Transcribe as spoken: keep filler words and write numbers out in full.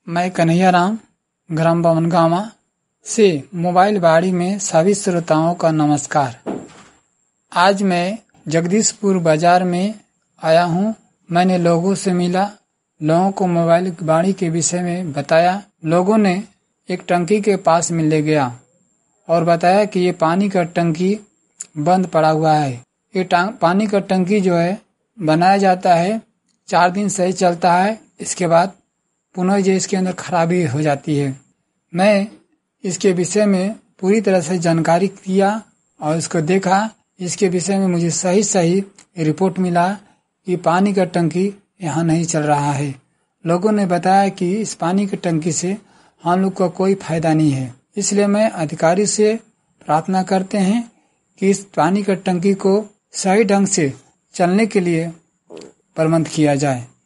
मैं कन्हैया राम ग्राम बवनगामा से मोबाइल बाड़ी में सभी श्रोताओं का नमस्कार। आज मैं जगदीशपुर बाजार में आया हूँ। मैंने लोगों से मिला, लोगों को मोबाइल बाड़ी के विषय में बताया। लोगों ने एक टंकी के पास में ले गया और बताया कि ये पानी का टंकी बंद पड़ा हुआ है। ये पानी का टंकी जो है बनाया जाता है, चार दिन सही चलता है, इसके बाद पुनः जो इसके अंदर खराबी हो जाती है। मैं इसके विषय में पूरी तरह से जानकारी किया और इसको देखा। इसके विषय में मुझे सही सही रिपोर्ट मिला कि पानी का टंकी यहाँ नहीं चल रहा है। लोगों ने बताया कि इस पानी की टंकी से हम लोग को कोई फायदा नहीं है। इसलिए मैं अधिकारी से प्रार्थना करते हैं कि इस पानी का टंकी को सही ढंग से चलने के लिए प्रबंध किया जाए।